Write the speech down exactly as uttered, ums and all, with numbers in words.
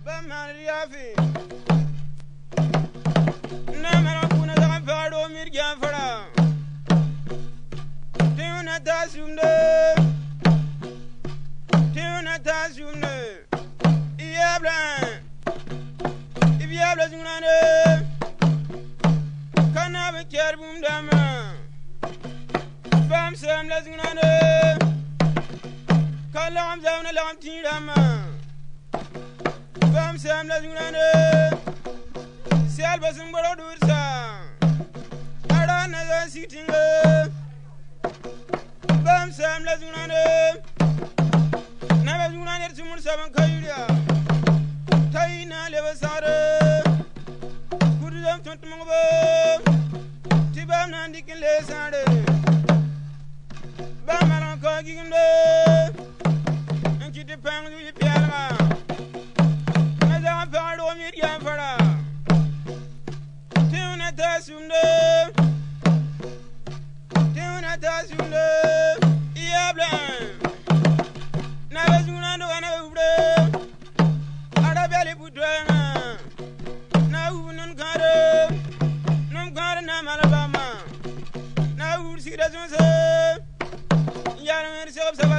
Bamariafi Namara Puna Fado Mirjafara Tuna Tasumde Tuna Tasumde Yabla If Yabla Zunane Kanaba Kerbum Dama Bam Sam Lazunane Kalam Zana Lam Tirama Bam Sam Lazunane Selbasum Borodursa Arana sitting Bam Sam Lazunane Never Zunane to Mursavan Kayuria Taina Levasare Kudam Tontumabo Tibam Nandikin Lesade Bamaran Kaginde and Kitty Pang with Piana as I found on your Yamfara Tuna Tasunde Tuna Tasunde Yablan Navazunano and Ubre Arabelli Putrana now Num Gada Num Gada Nam Alabama now see that Yaran